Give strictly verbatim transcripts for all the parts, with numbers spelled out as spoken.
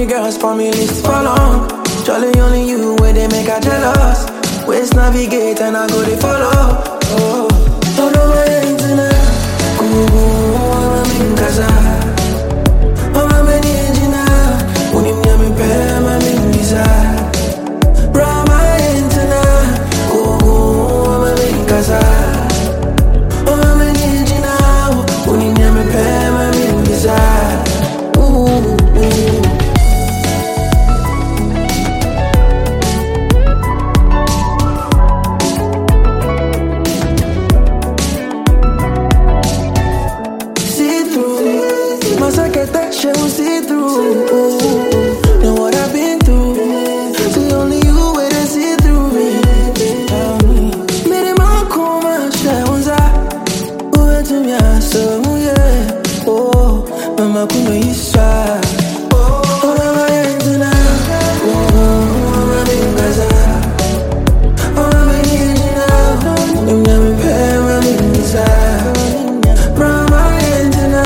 many girls for me list for long. Jolly only you where they make her jealous. Waste navigate and I go they follow. Oh, oh no my internet. Ooh, I'm in casa. Oh my many engineer. When you near me pay my main desire. Bra my internet. Ooh, I'm in casa. Oh my many engineer. When you near me pay my main desire. Ooh, ooh. She will see through. Know what I've been through. See only you where they see through me. Made him all come and share one side. Who went to me and so yeah. Oh, mama kume isha. Oh, mama yenduna. Oh, mama bingaza. Oh, mama yenduna. Mama pay mama bingaza. Mama yenduna.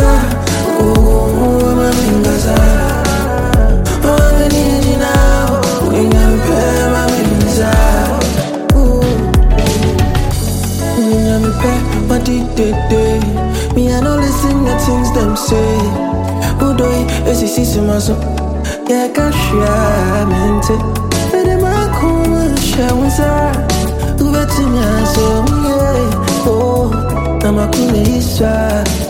Me, I don't listen to things them say. Who do it? Yes, it's easy, my son. Yeah, I can't share, man. But I'm not cool, share one side. Who bet to me, I saw, yeah. Oh, I'm a cool,